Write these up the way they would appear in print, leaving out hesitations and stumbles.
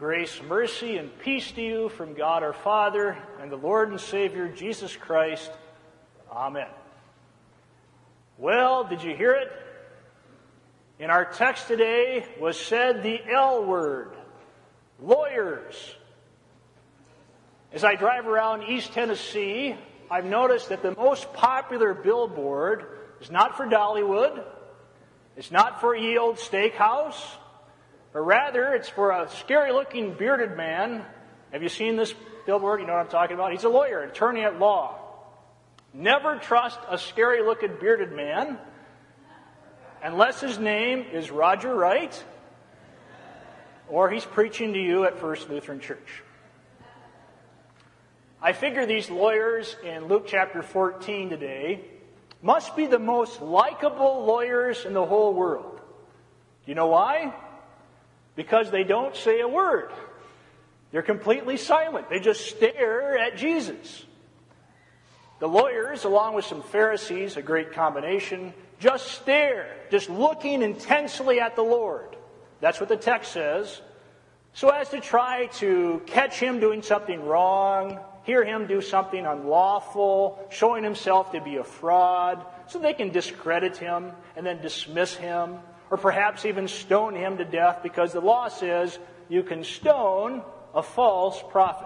Grace, mercy, and peace to you from God our Father and the Lord and Savior Jesus Christ. Amen. Well, did you hear it? In our text today was said the L word, lawyers. As I drive around East Tennessee, I've noticed that the most popular billboard is not for Dollywood, it's not for Ye Olde Steakhouse, but rather it's for a scary-looking bearded man. Have you seen this billboard? You know what I'm talking about? He's a lawyer, attorney at law. Never trust a scary-looking bearded man unless his name is Roger Wright or he's preaching to you at First Lutheran Church. I figure these lawyers in Luke chapter 14 today must be the most likable lawyers in the whole world. Do you know why? Because they don't say a word. They're completely silent. They just stare at Jesus. The lawyers, along with some Pharisees, a great combination, just stare, just looking intensely at the Lord. That's what the text says. So as to try to catch him doing something wrong, hear him do something unlawful, showing himself to be a fraud, so they can discredit him and then dismiss him, or perhaps even stone him to death, because the law says you can stone a false prophet.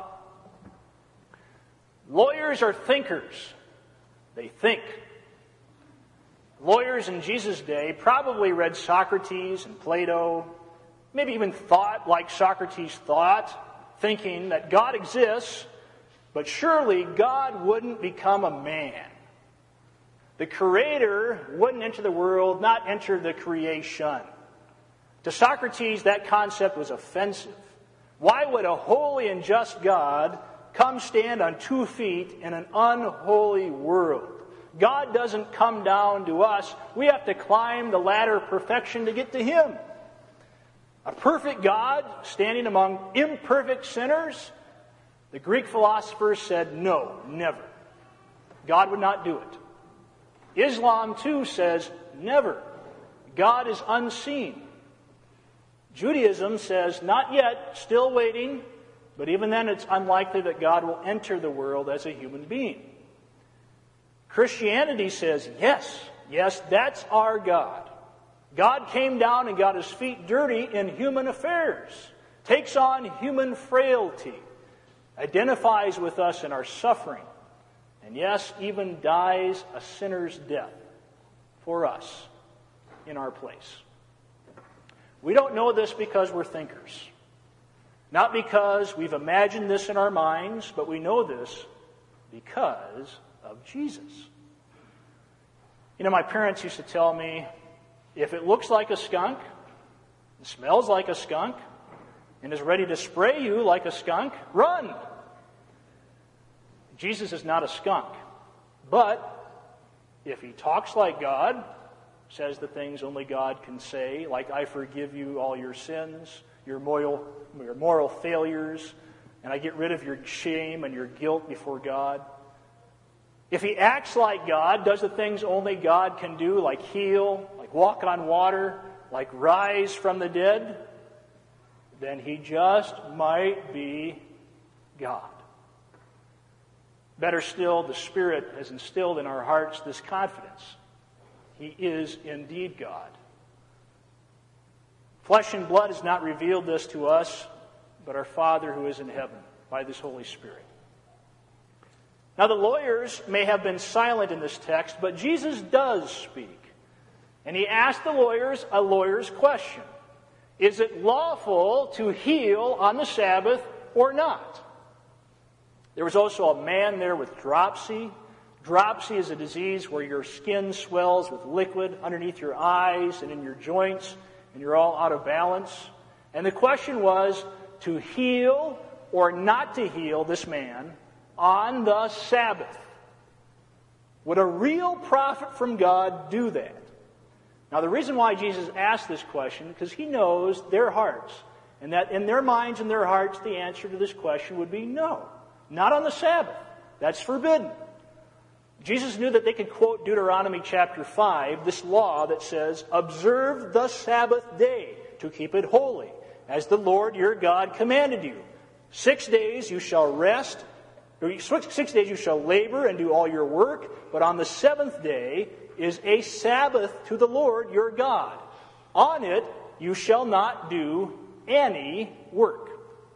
Lawyers are thinkers. They think. Lawyers in Jesus' day probably read Socrates and Plato, maybe even thought like Socrates thought, thinking that God exists, but surely God wouldn't become a man. The Creator wouldn't enter the world, not enter the creation. To Socrates, that concept was offensive. Why would a holy and just God come stand on 2 feet in an unholy world? God doesn't come down to us. We have to climb the ladder of perfection to get to Him. A perfect God standing among imperfect sinners? The Greek philosophers said no, never. God would not do it. Islam, too, says never. God is unseen. Judaism says not yet, still waiting, but even then it's unlikely that God will enter the world as a human being. Christianity says yes, that's our God. God came down and got His feet dirty in human affairs, takes on human frailty, identifies with us in our suffering, and yes, even dies a sinner's death for us in our place. We don't know this because we're thinkers. Not because we've imagined this in our minds, but we know this because of Jesus. You know, my parents used to tell me, if it looks like a skunk, it smells like a skunk, and is ready to spray you like a skunk, run! Jesus is not a skunk. But if He talks like God, says the things only God can say, like I forgive you all your sins, your moral failures, and I get rid of your shame and your guilt before God. If He acts like God, does the things only God can do, like heal, like walk on water, like rise from the dead, then He just might be God. Better still, the Spirit has instilled in our hearts this confidence. He is indeed God. Flesh and blood has not revealed this to us, but our Father who is in heaven by this Holy Spirit. Now the lawyers may have been silent in this text, but Jesus does speak. And He asked the lawyers a lawyer's question. Is it lawful to heal on the Sabbath or not? There was also a man there with dropsy. Dropsy is a disease where your skin swells with liquid underneath your eyes and in your joints, and you're all out of balance. And the question was to heal or not to heal this man on the Sabbath. Would a real prophet from God do that? Now, the reason why Jesus asked this question, because He knows their hearts, and that in their minds and their hearts, the answer to this question would be no. Not on the Sabbath. That's forbidden. Jesus knew that they could quote Deuteronomy chapter 5, this law that says, observe the Sabbath day to keep it holy. as the Lord your God commanded you. 6 days you shall rest, 6 days you shall labor and do all your work, but on the seventh day is a Sabbath to the Lord your God. On it you shall not do any work.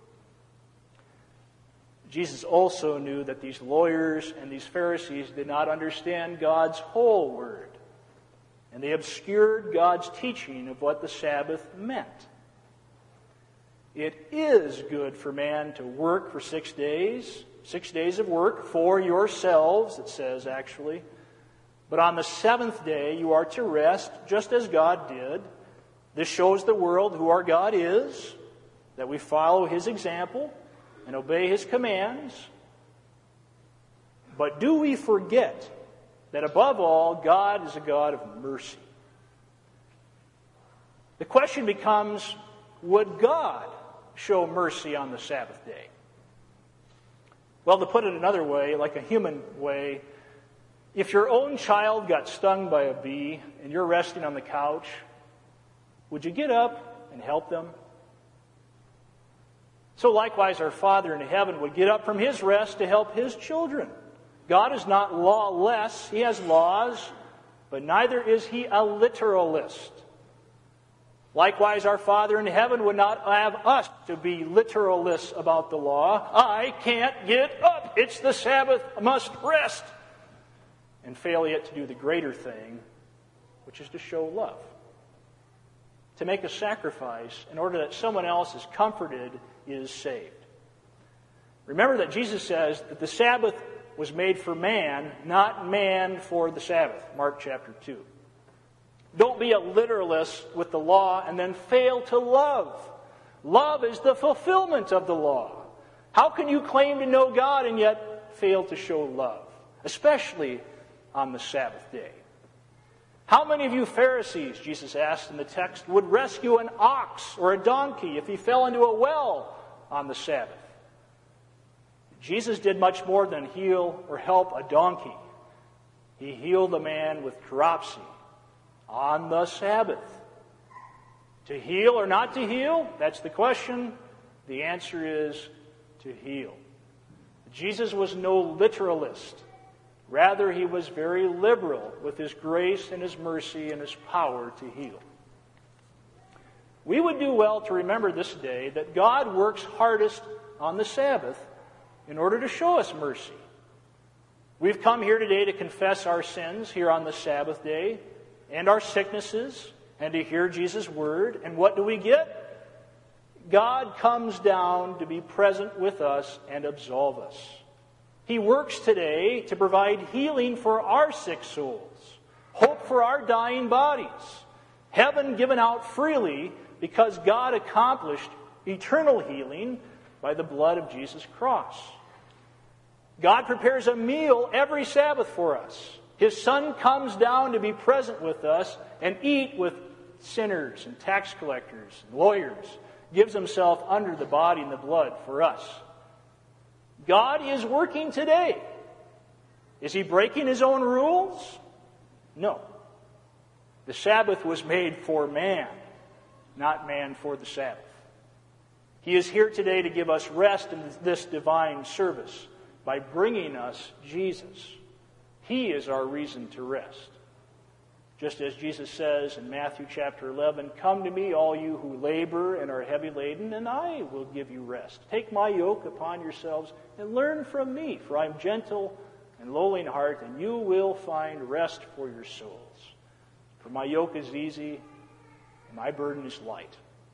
Jesus also knew that these lawyers and these Pharisees did not understand God's whole word, and they obscured God's teaching of what the Sabbath meant. It is good for man to work for 6 days, 6 days of work for yourselves, it says actually. But on the seventh day you are to rest, just as God did. This shows the world who our God is, that we follow His example and obey His commands. But do we forget that above all, God is a God of mercy? The question becomes, would God show mercy on the Sabbath day? Well, to put it another way, like a human way, if your own child got stung by a bee and you're resting on the couch, would you get up and help them? So likewise, our Father in heaven would get up from His rest to help His children. God is not lawless. He has laws, but neither is He a literalist. Likewise, our Father in heaven would not have us to be literalists about the law. I can't get up. It's the Sabbath. I must rest. And fail yet to do the greater thing, which is to show love. To make a sacrifice in order that someone else is comforted, is saved. Remember that Jesus says that the Sabbath was made for man, not man for the Sabbath. Mark chapter 2. Don't be a literalist with the law and then fail to love. Love is the fulfillment of the law. How can you claim to know God and yet fail to show love? Especially on the Sabbath day. How many of you Pharisees, Jesus asked in the text, would rescue an ox or a donkey if he fell into a well on the Sabbath? Jesus did much more than heal or help a donkey. He healed a man with dropsy on the Sabbath. To heal or not to heal? That's the question. The answer is to heal. Jesus was no literalist. Rather, He was very liberal with His grace and His mercy and His power to heal. We would do well to remember this day that God works hardest on the Sabbath in order to show us mercy. We've come here today to confess our sins here on the Sabbath day and our sicknesses and to hear Jesus' word. And what do we get? God comes down to be present with us and absolve us. He works today to provide healing for our sick souls, hope for our dying bodies, heaven given out freely because God accomplished eternal healing by the blood of Jesus' cross. God prepares a meal every Sabbath for us. His Son comes down to be present with us and eat with sinners and tax collectors and lawyers, gives Himself under the body and the blood for us. God is working today. Is He breaking His own rules? No. The Sabbath was made for man, not man for the Sabbath. He is here today to give us rest in this divine service by bringing us Jesus. He is our reason to rest. Just as Jesus says in Matthew chapter 11, "Come to me, all you who labor and are heavy laden, and I will give you rest. Take my yoke upon yourselves and learn from me, for I am gentle and lowly in heart, and you will find rest for your souls. For my yoke is easy and my burden is light."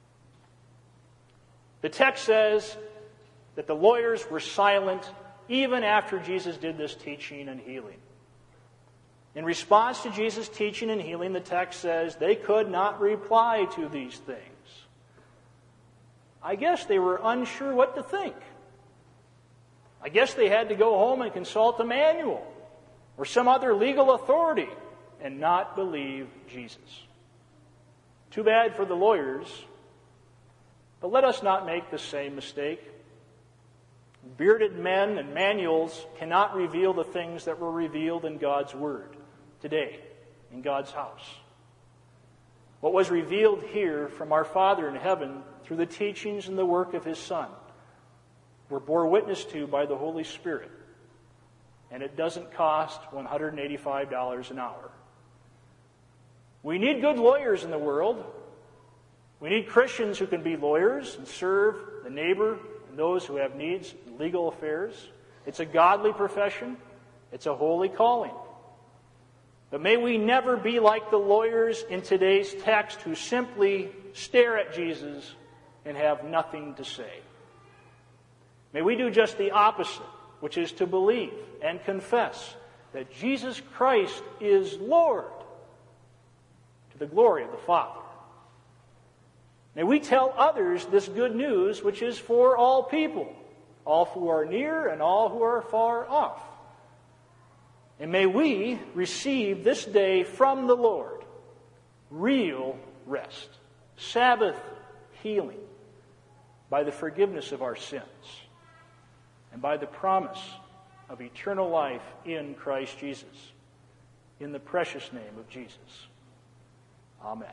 The text says that the lawyers were silent even after Jesus did this teaching and healing. In response to Jesus' teaching and healing, the text says they could not reply to these things. I guess they were unsure what to think. I guess they had to go home and consult a manual or some other legal authority and not believe Jesus. Too bad for the lawyers, but let us not make the same mistake. Bearded men and manuals cannot reveal the things that were revealed in God's Word today in God's house. What was revealed here from our Father in heaven through the teachings and the work of His Son. We're bore witness to by the Holy Spirit. And it doesn't cost $185 an hour. We need good lawyers in the world. We need Christians who can be lawyers and serve the neighbor and those who have needs in legal affairs. It's a godly profession. It's a holy calling. But may we never be like the lawyers in today's text who simply stare at Jesus and have nothing to say. May we do just the opposite, which is to believe and confess that Jesus Christ is Lord to the glory of the Father. May we tell others this good news, which is for all people, all who are near and all who are far off. And may we receive this day from the Lord real rest, Sabbath healing, by the forgiveness of our sins and by the promise of eternal life in Christ Jesus. In the precious name of Jesus. Amen.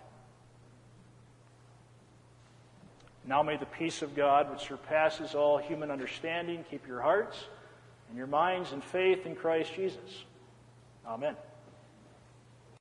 Now may the peace of God, which surpasses all human understanding, keep your hearts and your minds in faith in Christ Jesus. Amen.